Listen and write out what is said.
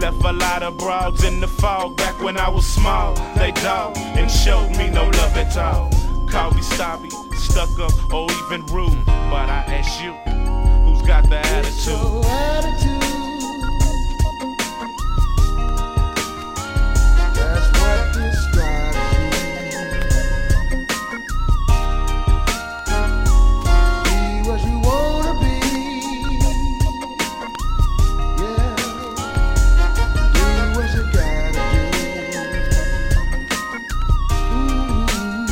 left a lot of broads in the fog back when I was small. They dog and showed me no love at all. Call me snobby, stuck up, or even rude. But I ask you, who's got the attitude?